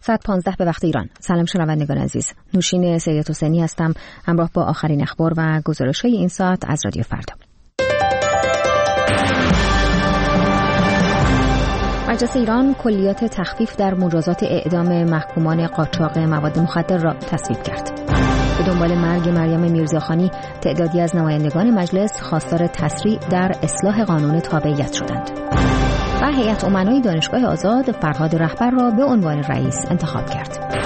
15 به وقت ایران. سلام شنوندگان عزیز. نوشین سید حسینی هستم همراه با آخرین اخبار و گزارش‌های این ساعت از رادیو فردا. مجلس ایران کلیات تخفیف در مجازات اعدام محکومان قاچاق مواد مخدر را تصویب کرد. به دنبال مرگ مریم میرزاخانی تعدادی از نمایندگان مجلس خواستار تسریع در اصلاح قانون تابعیت شدند. و هیئت امنای دانشگاه آزاد فرهاد رهبر را به عنوان رئیس انتخاب کرد.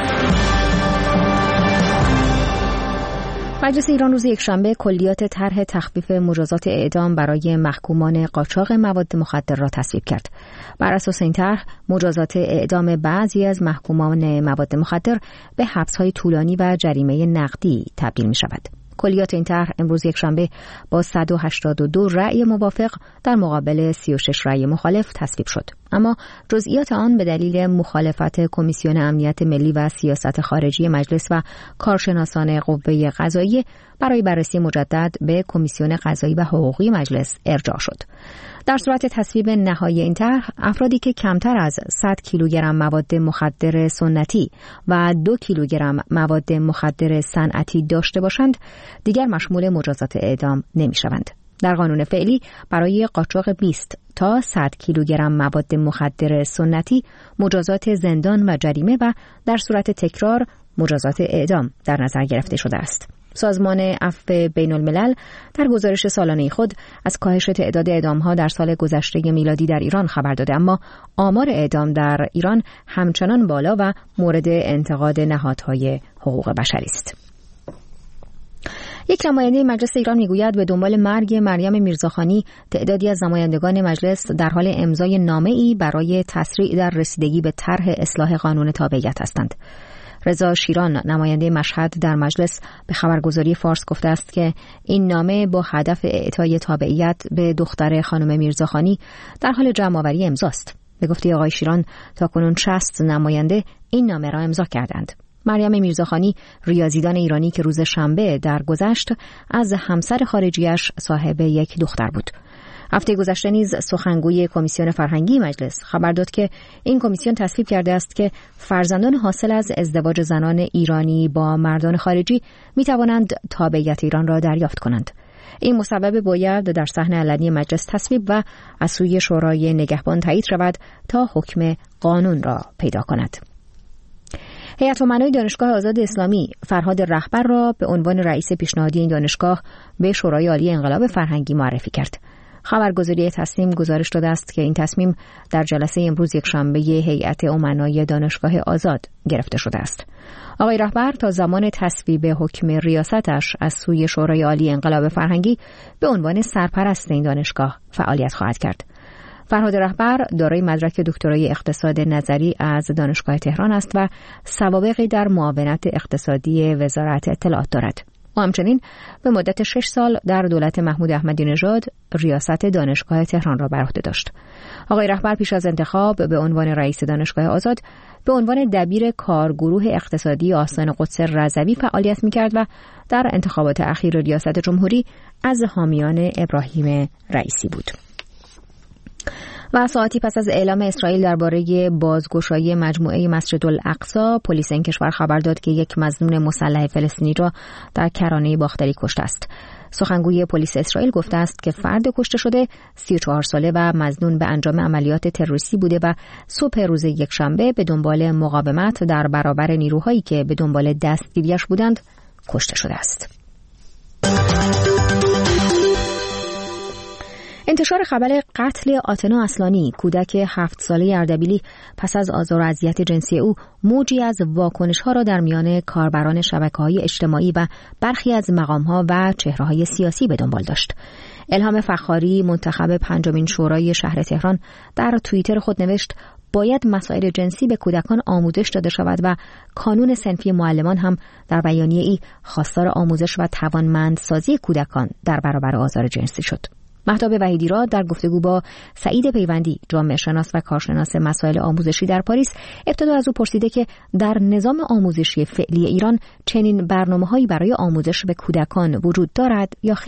مجلس ایران روز یکشنبه کلیات طرح تخفیف مجازات اعدام برای محکومان قاچاق مواد مخدر را تصویب کرد. بر اساس این طرح مجازات اعدام بعضی از محکومان مواد مخدر به حبس‌های طولانی و جریمه نقدی تبدیل می‌شود. کلیات این طرح امروز یکشنبه با 182 رأی موافق در مقابل 36 رأی مخالف تصویب شد. اما جزئیات آن به دلیل مخالفت کمیسیون امنیت ملی و سیاست خارجی مجلس و کارشناسان قوه قضاییه برای بررسی مجدد به کمیسیون قضایی و حقوقی مجلس ارجاع شد. در صورت تصویب نهایی این طرح، افرادی که کمتر از 100 کیلوگرم مواد مخدر سنتی و 2 کیلوگرم مواد مخدر صنعتی داشته باشند، دیگر مشمول مجازات اعدام نمی‌شوند. در قانون فعلی برای قاچاق 20 تا 100 کیلوگرم مواد مخدر سنتی مجازات زندان و جریمه و در صورت تکرار مجازات اعدام در نظر گرفته شده است. سازمان عفو بین الملل در گزارش سالانه خود از کاهش تعداد اعدام‌ها در سال گذشته میلادی در ایران خبر داده، اما آمار اعدام در ایران همچنان بالا و مورد انتقاد نهادهای حقوق بشری است. یک نماینده مجلس ایران میگوید به دنبال مرگ مریم میرزاخانی تعدادی از نمایندگان مجلس در حال امضای نامه‌ای برای تسریع در رسیدگی به طرح اصلاح قانون تابعیت هستند. رضا شیران نماینده مشهد در مجلس به خبرگزاری فارس گفته است که این نامه با هدف اعطای تابعیت به دختر خانم میرزاخانی در حال جمع‌آوری امضاست. به گفته آقای شیران تاکنون 60 نماینده این نامه را امضا کردند. مریم میرزاخانی ریاضیدان ایرانی که روز شنبه درگذشت از همسر خارجیش صاحب یک دختر بود. هفته گذشته نیز سخنگوی کمیسیون فرهنگی مجلس خبر داد که این کمیسیون تصویب کرده است که فرزندان حاصل از ازدواج زنان ایرانی با مردان خارجی می توانند تابعیت ایران را دریافت کنند. این مصوبه باید در صحن علنی مجلس تصویب و از سوی شورای نگهبان تایید شود تا حکم قانون را پیدا کند. هیئت امنای دانشگاه آزاد اسلامی فرهاد رهبر را به عنوان رئیس پیشنهادی این دانشگاه به شورای عالی انقلاب فرهنگی معرفی کرد. خبرگزاری تصمیم گزارش داده است که این تصمیم در جلسه امروز یکشنبه هیئت امنای دانشگاه آزاد گرفته شده است. آقای رهبر تا زمان تصویب حکم ریاستش از سوی شورای عالی انقلاب فرهنگی به عنوان سرپرست این دانشگاه فعالیت خواهد کرد. فرهاد رهبر دارای مدرک دکترای اقتصاد نظری از دانشگاه تهران است و سوابقی در معاونت اقتصادی وزارت اطلاعات دارد. و همچنین به مدت 6 سال در دولت محمود احمدی نژاد ریاست دانشگاه تهران را بر عهده داشت. آقای رهبر پیش از انتخاب به عنوان رئیس دانشگاه آزاد به عنوان دبیر کارگروه اقتصادی آستان قدس رضوی فعالیت می‌کرد و در انتخابات اخیر ریاست جمهوری از حامیان ابراهیم رئیسی بود. و ساعتی پس از اعلام اسرائیل درباره بازگشایی مجموعه مسجد الاقصی، پلیس این کشور خبر داد که یک مظنون مسلح فلسطینی را در کرانه باختری کشته است. سخنگوی پلیس اسرائیل گفته است که فرد کشته شده 34 ساله و مظنون به انجام عملیات تروریستی بوده و صبح روز یکشنبه به دنبال مقاومت در برابر نیروهایی که به دنبال دستگیریش بودند کشته شده است. انتشار خبر قتل آتنا اصلانی، کودک 7 ساله اردبیلی، پس از آزار و اذیت جنسی او موجی از واکنش‌ها را در میان کاربران شبکه‌های اجتماعی و برخی از مقام‌ها و چهره‌های سیاسی به دنبال داشت. الهام فخاری، منتخب 5مین شورای شهر تهران، در توییتر خود نوشت: باید مسائل جنسی به کودکان آموزش داده شود و کانون صنفی معلمان هم در بیانیه‌ای خواستار آموزش و توانمندسازی کودکان در برابر آزار جنسی شد. مهتاب وحیدی را در گفتگو با سعید پیوندی، جامعه شناس و کارشناس مسائل آموزشی در پاریس، ابتدا از او پرسیده که در نظام آموزشی فعلی ایران چنین برنامه‌هایی برای آموزش به کودکان وجود دارد یا خیر؟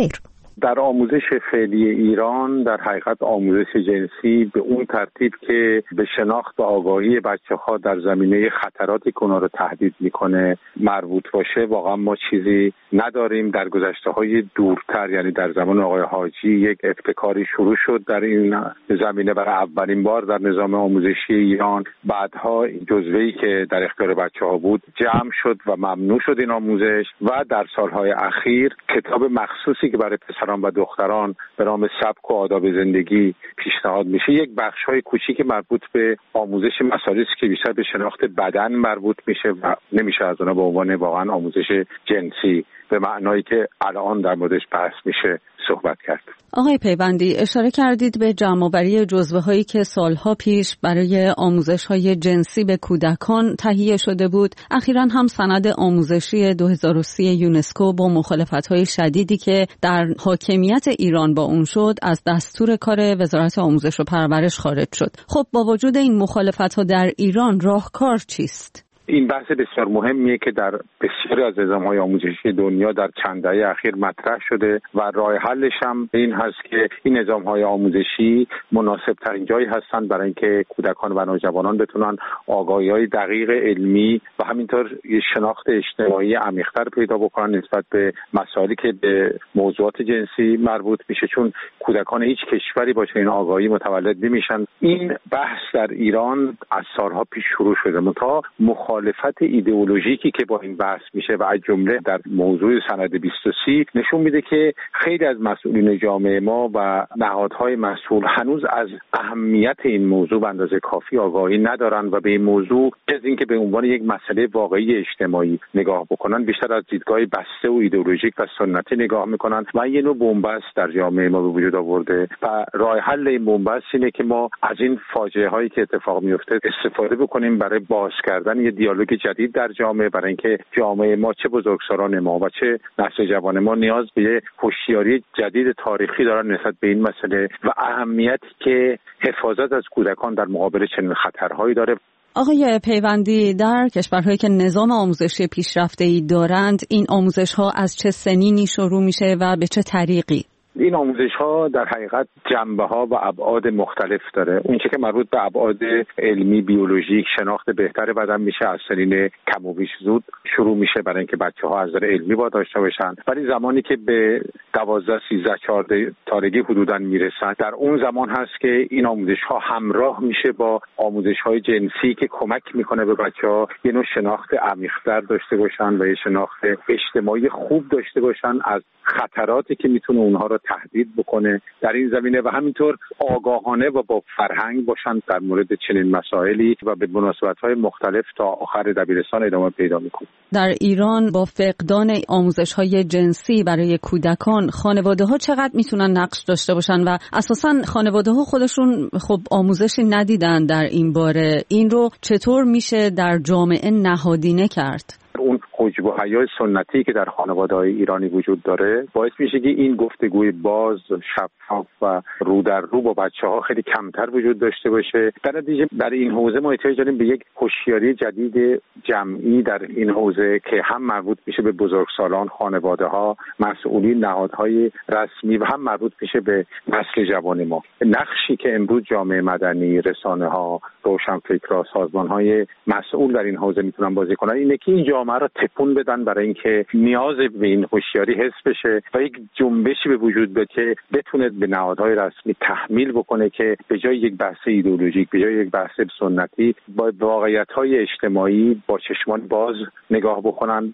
در آموزش فعلی ایران در حقیقت آموزش جنسی به اون ترتیب که به شناخت و آگاهی بچه‌ها در زمینه خطراتی که اونا رو تهدید میکنه مربوط باشه واقعا ما چیزی نداریم. در گذشته‌های دورتر یعنی در زمان آقای حاجی یک ابتکاری شروع شد در این زمینه برای اولین بار در نظام آموزشی ایران. بعدها جزوه‌ای که در اختیار بچه‌ها بود جمع شد و ممنوع شد این آموزش و در سالهای اخیر کتاب مخصوصی که برای پسران و دختران به نام سبک و آداب زندگی پیشنهاد میشه یک بخش‌های کوچیک مربوط به آموزش مسائلی است که بیشتر به شناخت بدن مربوط میشه و نمیشه از اونها به عنوان واقعا آموزش جنسی به معنایی که الان در موردش بحث میشه صحبت کرد. آقای پیوندی اشاره کردید به جمع‌آوری جزوه‌هایی که سالها پیش برای آموزش‌های جنسی به کودکان تهیه شده بود. اخیراً هم سند آموزشی 2030 یونسکو با مخالفت‌های شدیدی که در حاکمیت ایران با اون شد از دستور کار وزارت آموزش و پرورش خارج شد. خب با وجود این مخالفت‌ها در ایران راهکار چیست؟ این بحث بسیار مهمیه که در بسیاری از نظام‌های آموزشی دنیا در چند دهه اخیر مطرح شده و راه حلش هم این هست که این نظام‌های آموزشی مناسب‌ترین جایی هستند برای اینکه کودکان و نوجوانان بتونن آگاهی‌های دقیق علمی و همینطور شناخت اجتماعی عمیق‌تر پیدا بکنن نسبت به مسائلی که به موضوعات جنسی مربوط میشه، چون کودکان هیچ کشوری با چنین آگاهی متولد نمیشن. این بحث در ایران از سالها پیش شروع شده، منتها مخالفت ایدئولوژیکی که با این بحث میشه و از جمله در موضوع سند 2030 نشون میده که خیلی از مسئولین جامعه ما و نهادهای مسئول هنوز از اهمیت این موضوع به اندازه کافی آگاهی ندارن و به این موضوع از اینکه به عنوان یک مسئله واقعی اجتماعی نگاه بکنن بیشتر از دیدگاه بسته و ایدئولوژیک و سنتی نگاه میکنن و یه نوع بنبست در جامعه ما به وجود آورده و راه حل این بنبست اینه که ما از این فاجعه هایی که اتفاق میفته استفاده بکنیم برای باز کردن یه دیالوگ جدید در جامعه، برای اینکه جامعه ما چه بزرگسالان ما و چه نسل جوان ما نیاز به هوشیاری جدید تاریخی دارن نسبت به این مسئله و اهمیتی که حفاظت از کودکان در مقابل چنین خطرهایی داره. آقای پیوندی، در کشورهایی که نظام آموزشی پیشرفته‌ای دارند این آموزش‌ها از چه سنینی شروع میشه و به چه طریقی؟ این آموزش‌ها در حقیقت جنبه‌ها و ابعاد مختلف داره. اون که مربوط به ابعاد علمی بیولوژیک شناخت بهتر بدن میشه از سنین کم و بیش زود شروع میشه برای اینکه بچه‌ها از نظر علمی با داشته باشن، ولی زمانی که به 12 13 14 سالگی حدوداً میرسن در اون زمان هست که این آموزش‌ها همراه میشه با آموزش‌های جنسی که کمک میکنه به بچه‌ها یه نوع شناخت عمیق‌تر داشته باشن و یه شناخت اجتماعی خوب داشته باشن از خطراتی که میتونه اونها رو تهدید بکنه در این زمینه و همینطور آگاهانه و با فرهنگ باشن در مورد چنین مسائلی و به مناسبت‌های مختلف تا آخر دبیرستان ادامه پیدا میکنه. در ایران با فقدان آموزش‌های جنسی برای کودکان خانواده‌ها چقدر میتونن نقش داشته باشن و اساساً خانواده‌ها خودشون خب آموزشی ندیدن در این باره، این رو چطور میشه در جامعه نهادینه کرد؟ اون حجب و حیا سنتی که در خانواده‌های ایرانی وجود داره باعث میشه که این گفتگوی باز، شفاف و رو در رو با بچه‌ها خیلی کمتر وجود داشته باشه. در نتیجه در این حوزه ما احتیاج داریم به یک هوشیاری جدید جمعی در این حوزه که هم مربوط میشه به بزرگسالان، خانواده‌ها، مسئولین، نهادهای رسمی و هم مربوط میشه به نسل جوان ما. نقشی که امروز جامعه مدنی، رسانه‌ها، روشنفکرها، سازمان‌های مسئول در این حوزه میتونن بازی کنن اینه که این جامعه را تکون بدن برای اینکه نیاز به این هوشیاری حس بشه و یک جنبشی به وجود بیاد که بتونه به نهادهای رسمی تحمیل بکنه که به جای یک بحث ایدئولوژیک، به جای یک بحث سنتی با واقعیت‌های اجتماعی با چشمان باز نگاه بکنن.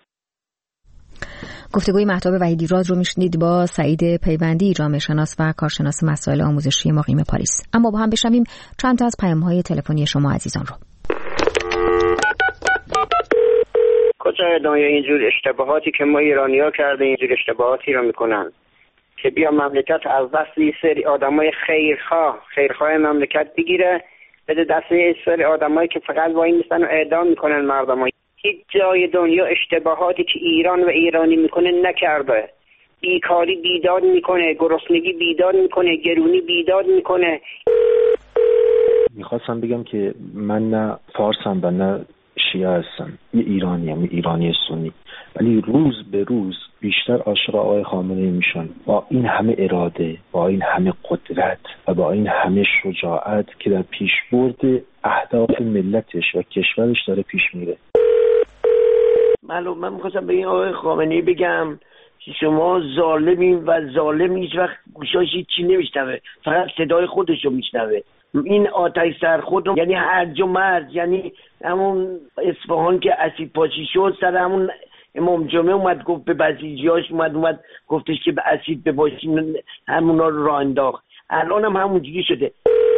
گفتگوی مهتاب وحیدی‌راد رو میشنید با سعید پیوندی، جامعه شناس و کارشناس مسائل آموزشی مقیم پاریس. اما با هم بشنویم چند تا از پیام‌های تلفنی شما عزیزان رو. کجای دنیا اینجور اشتباهاتی که ما ایرانی‌ها کردیم اینجور اشتباهاتی رو میکنن که بیا مملکت از دست یه سری آدمای خیرخواه مملکت بگیره بده دست یه سری آدمایی که فقط وای میستن و اعدام میکنن مردمای. هیچ جای دنیا اشتباهاتی که ایران و ایرانی میکنه نکرده. بیکاری بیداد میکنه، گرسنگی بیداد میکنه، گرونی بیداد میکنه. میخواستم بگم که من نه فارسم و نه شیعه هستم، یه ایرانی سنی ولی روز به روز بیشتر عاشق آقای خامنه‌ای میشن. با این همه اراده، با این همه قدرت و با این همه شجاعت که در پیشبرد اهداف ملتش و کشورش داره پیش میره. من میخواستم به این آقای خامنه‌ای بگم که شما ظالمین و ظالم هیچ وقت گوشاش چی نمیشنوه، فقط صدای خودشو میشنوه. این آتش سرخود یعنی هرج و مرج، یعنی همون اصفهان که اسید پاشی شد سر همون امام جمعه اومد گفت به بسیجیاش اومد گفتش که به اسید بباشین، همونا رو راه انداخت. الان هم همونجوری شده.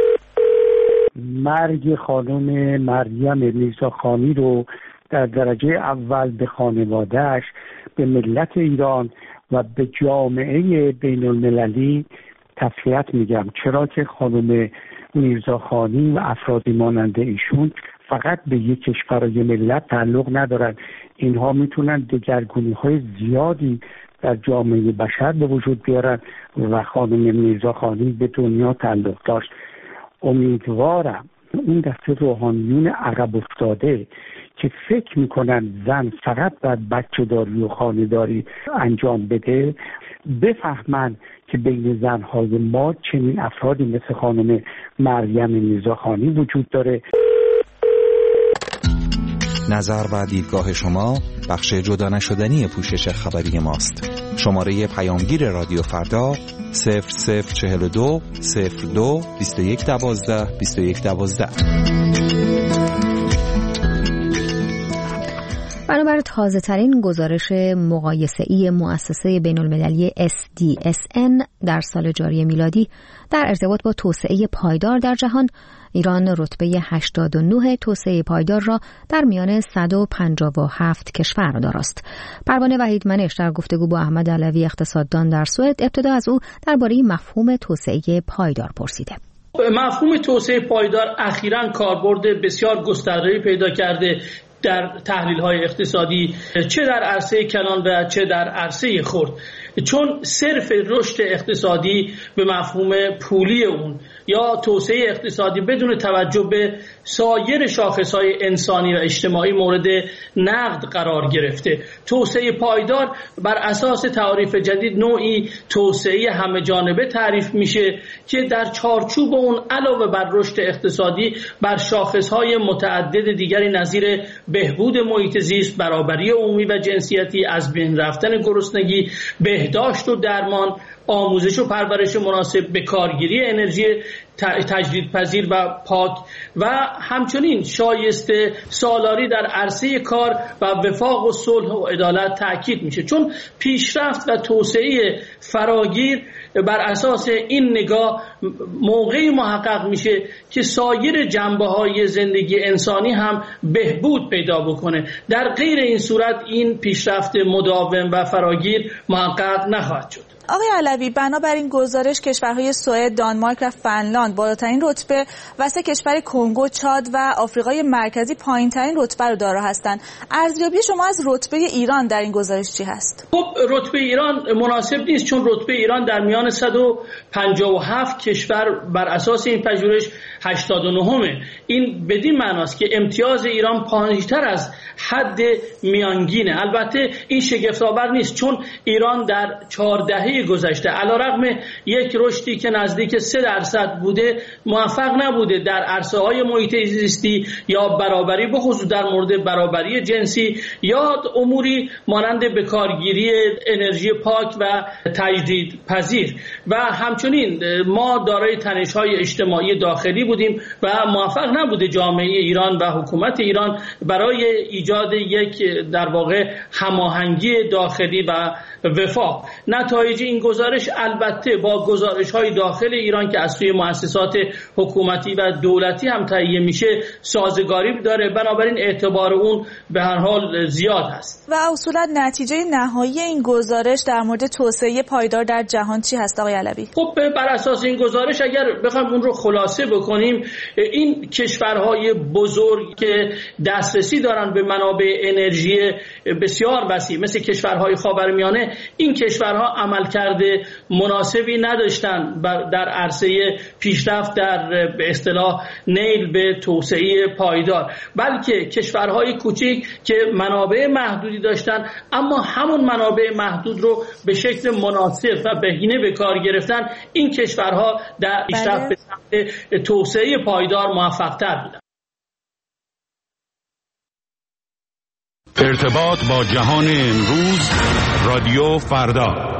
مرگ خانم مریم میرزاخانی رو در درجه اول به خانواده‌اش، به ملت ایران و به جامعه بین المللی تسلیت میگم، چرا که خانم میرزاخانی و افرادی مانند ایشون فقط به یک کشور و یک ملت تعلق ندارن. اینها میتونن دگرگونی‌های زیادی در جامعه بشر به وجود بیارن و خانم میرزاخانی به دنیا تعلق داشت. امیدوارم این دسته روحانیون عقب افتاده که فکر میکنن زن فقط باید بچه داری و خانه‌داری انجام بده بفهمن که بین زنهای ما چنین افرادی مثل خانم مریم میرزاخانی وجود داره. نظر و دیدگاه شما بخش جدا نشدنی پوشش خبری ماست. شماره پیامگیر رادیو فردا 0042 02 2112 2112. بنابر تازه ترین گزارش مقایسه‌ای مؤسسه بین المللی SDSN در سال جاری میلادی در ارتباط با توسعه پایدار در جهان، ایران رتبه 89 توسعه پایدار را در میان 157 کشور داراست. پروانه وحیدمنش در گفتگو با احمد علوی اقتصاددان در سوئد ابتدا از او درباره مفهوم توسعه پایدار پرسیده. مفهوم توسعه پایدار اخیراً کاربرد بسیار گسترده‌ای پیدا کرده در تحلیل‌های اقتصادی، چه در عرصه کلان و چه در عرصه خرد، چون صرف رشد اقتصادی به مفهوم پولی اون یا توسعه اقتصادی بدون توجه به سایر شاخص‌های انسانی و اجتماعی مورد نقد قرار گرفته. توسعه پایدار بر اساس تعریف جدید نوعی توسعه همه جانبه تعریف میشه که در چارچوب اون علاوه بر رشد اقتصادی بر شاخص‌های متعدد دیگری نظیر بهبود محیط زیست، برابری عمومی و جنسیتی، از بین رفتن گرسنگی، بهداشت و درمان، آموزش و پرورش مناسب، به کارگیری انرژی تجدیدپذیر و پاک و همچنین شایسته سالاری در عرصه کار و وفاق و صلح و عدالت تأکید میشه، چون پیشرفت و توسعه فراگیر بر اساس این نگاه موقعی محقق میشه که سایر جنبه‌های زندگی انسانی هم بهبود پیدا بکنه. در غیر این صورت این پیشرفت مداوم و فراگیر محقق نخواهد شد. آقای علوی، بنابراین گزارش کشورهای سوئد، دانمارک و فنلاند بالاترین رتبه و 3 کشور کنگو، چاد و آفریقای مرکزی پایین‌ترین رتبه رو دارا هستند. ارزیابی شما از رتبه ایران در این گزارش چی هست؟ خب رتبه ایران مناسب نیست، چون رتبه ایران در میان 157 کشور بر اساس این پژوهش 89. این بدین معناست که امتیاز ایران پایین‌تر از حد میانگینه. البته این شگفت‌آور نیست، چون ایران در 4 دهه گذشته علیرغم یک رشدی که نزدیک 3% بوده موفق نبوده در عرصه‌های محیط زیستی یا برابری، به خصوص در مورد برابری جنسی یا اموری مانند بکارگیری انرژی پاک و تجدیدپذیر. و همچنین ما دارای تنش‌های اجتماعی داخلی بودیم و موفق نبوده جامعه ایران و حکومت ایران برای ایجاد یک در واقع هماهنگی داخلی و وفاق. نتایج این گزارش البته با گزارش‌های داخل ایران که از سوی مؤسسات حکومتی و دولتی هم تهیه میشه سازگاری داره، بنابراین اعتبار اون به هر حال زیاد هست. و اصولا نتیجه نهایی این گزارش در مورد توسعه پایدار در جهان چی هست آقای علوی؟ خب بر اساس این گزارش اگر بخوایم اون رو خلاصه بکنیم، این کشورهای بزرگ که دسترسی دارن به منابع انرژی بسیار وسیع مثل کشورهای خاورمیانه این کشورها عملکرد مناسبی نداشتن در عرصه پیشرفت در به اصطلاح نیل به توسعه پایدار، بلکه کشورهای کوچک که منابع محدودی داشتن اما همون منابع محدود رو به شکل مناسب و بهینه به کار گرفتن، این کشورها در پیشرفت به سمت توسعه پایدار موفق‌تر بودن. ارتباط با جهان امروز، رادیو فردا.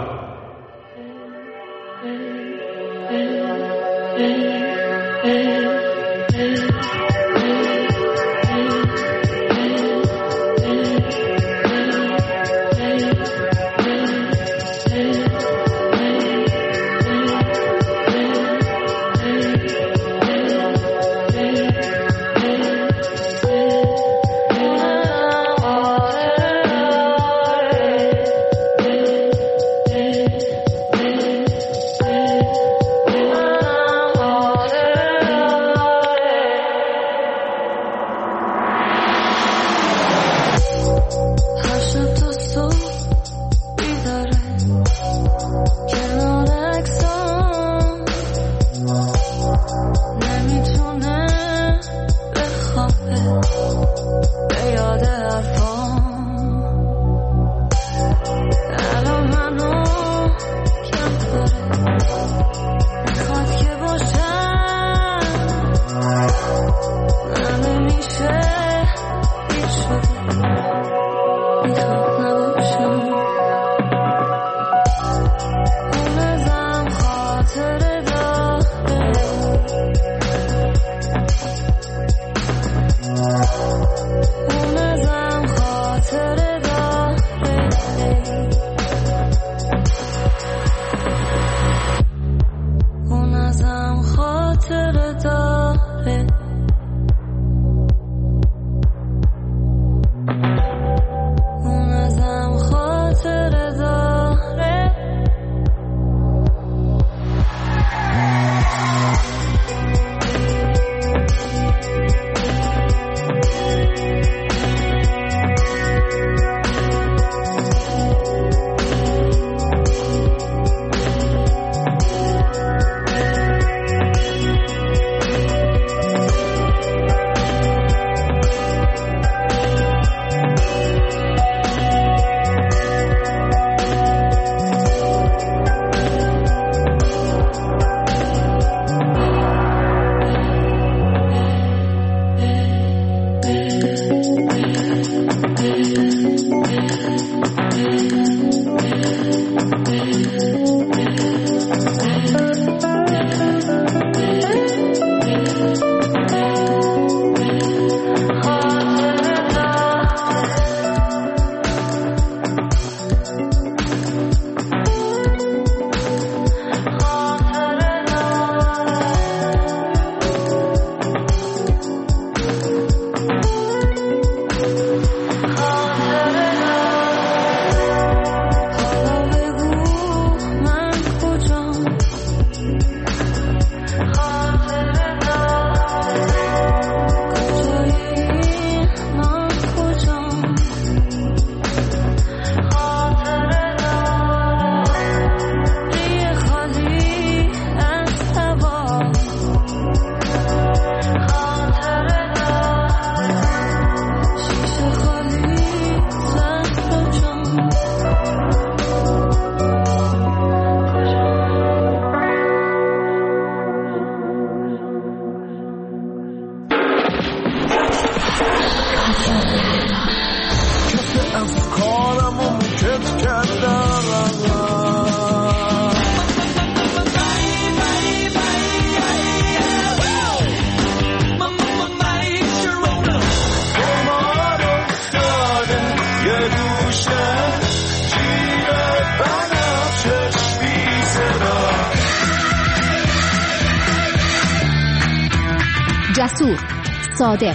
جسور، صادق،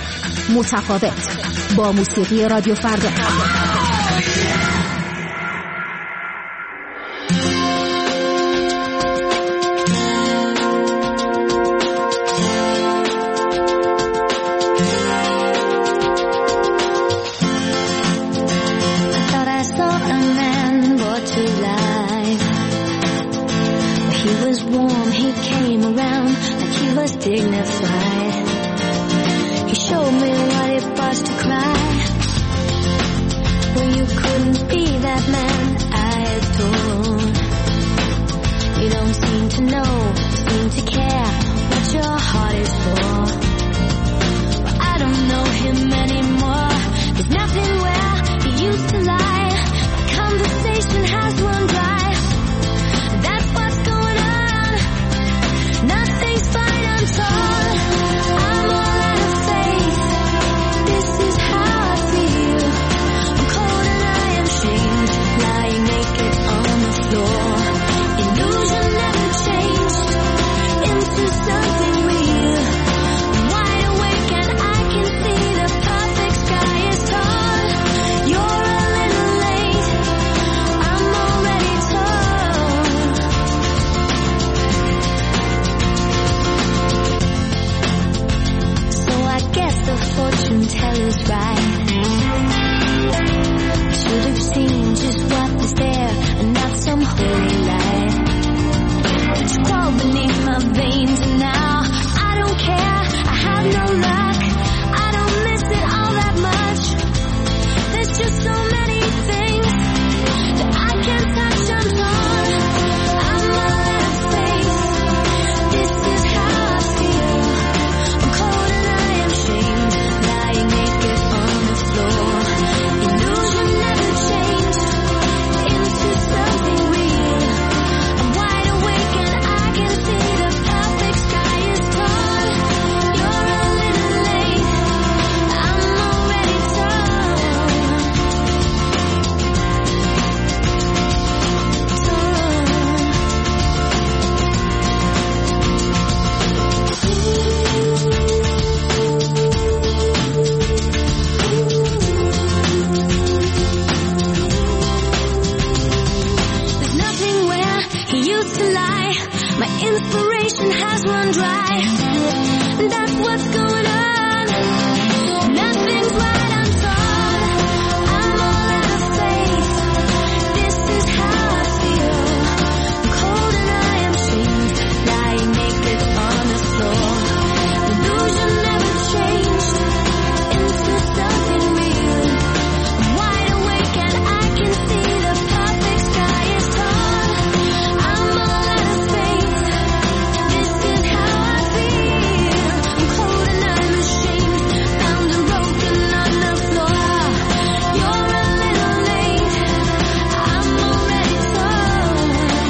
متفاوت، با موسیقی رادیو فردا. Thought I saw a man brought to couldn't be that man I adore. You don't seem to know, seem to care what your heart is for. Well, I don't know him anymore. There's nothing where he used to lie. The conversation has run dry. That's what's going on. Nothing's fine, I'm torn. I'm all out of faith. This is how I feel. I'm cold and I am shamed, lying naked on the floor. Illusion never changed into something real. I'm wide awake and I can see the perfect sky is torn. You're a little late, I'm already torn. So I guess the fortune teller's right. Should have seen just what was there and not some holy light. It's crawled beneath my veins and now I don't care, I have no luck. I don't miss it all that much. There's just so many things that I can't touch, I'm torn. I'm all out of faith. This is how I feel. I'm cold and I am shamed, lying naked on the floor. Illusion never changed into something real. I'm wide awake and I can see the perfect sky is torn. You're a little late, I'm already torn. There's nothing where he used to lie. My inspiration has run dry. That's what's going on. Nothing's right, I'm torn. I'm all out of faith. This is how I feel. I'm cold and I am shamed, lying naked on the floor. Illusion never changed into something real. I'm wide awake and I can see the perfect sky is torn. I'm all out of faith. This is how I feel. I'm cold and I'm ashamed, bound and broken on the floor. You're a little late, I'm already torn.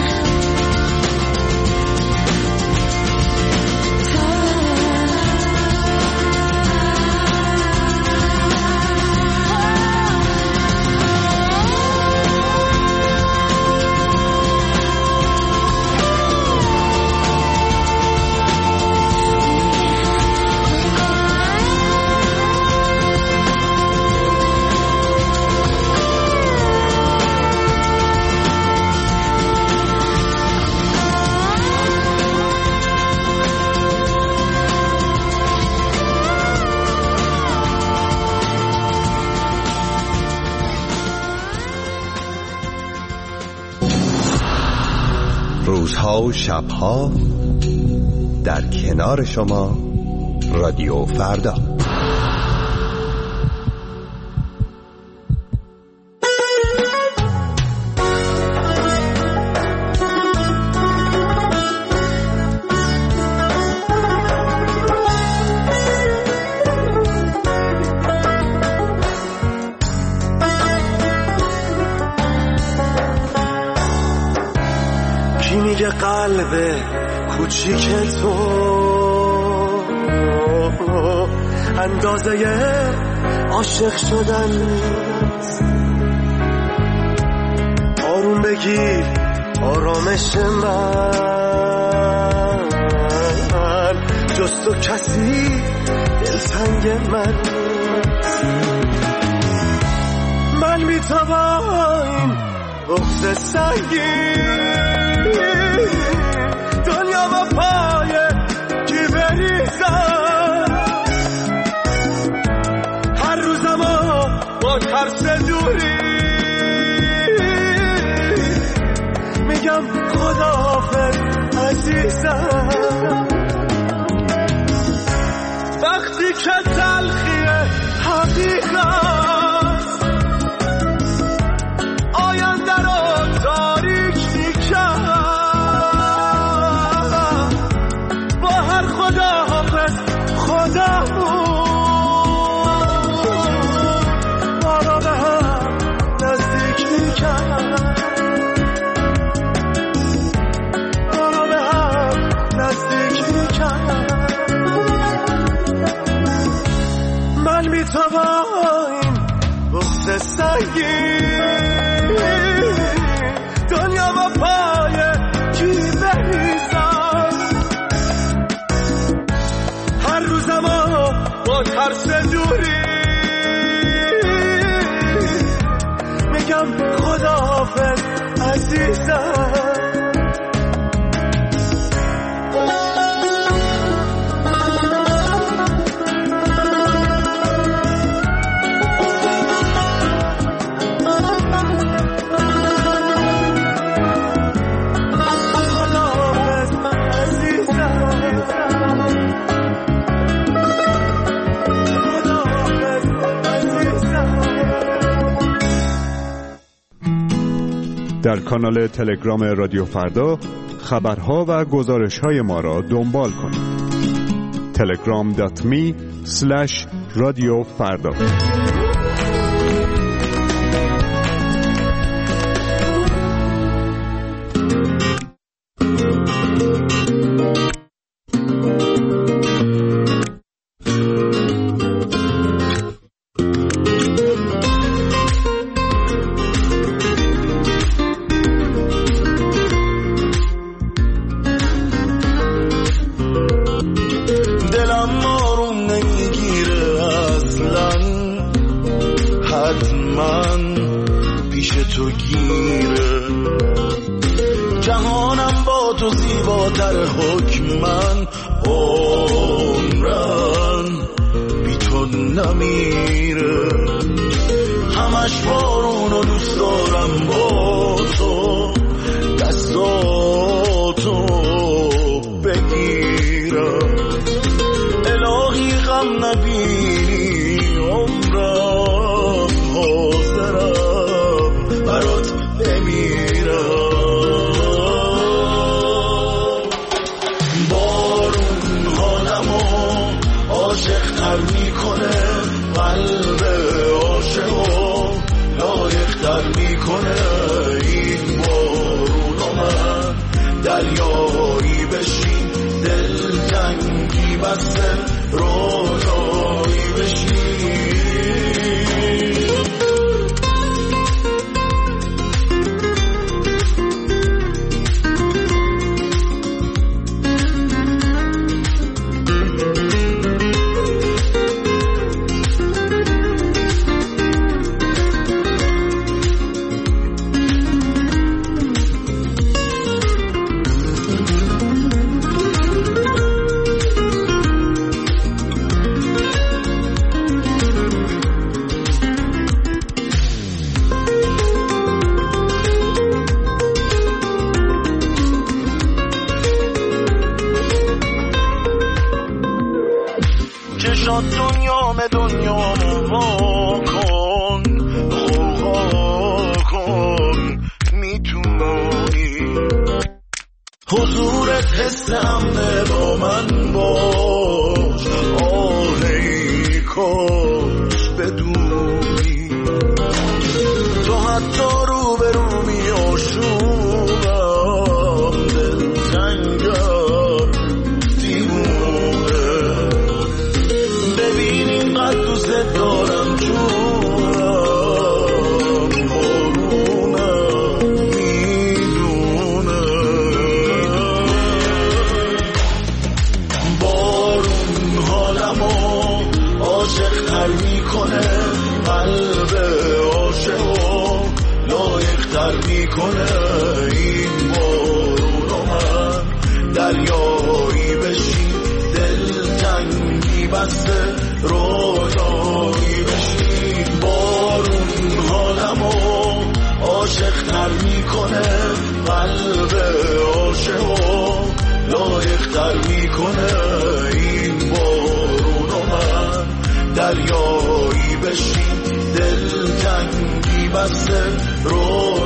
روزها و شبها در کنار شما رادیو فردا. میگه قلب کوچیک تو اندازه عاشق شدن نیست. آروم بگیر آرامش من، جز تو کسی دلتنگ من نیست. من میتوان این بغض سنگین دنیا با پای کی بریزم، هر روزمو با ترس دوری میگم خداحافظ عزیزم. وقتی که تلخی حقیقت این بغض سنگین دنیا با پای کی بریزم هر روزم با ترس دوری میگم خداحافظ عزیزم در کانال تلگرام رادیو فردا خبرها و گزارش‌های ما را دنبال کنید. telegram.me/رادیوفردا. دریایی بشین دلتنگی بسته رو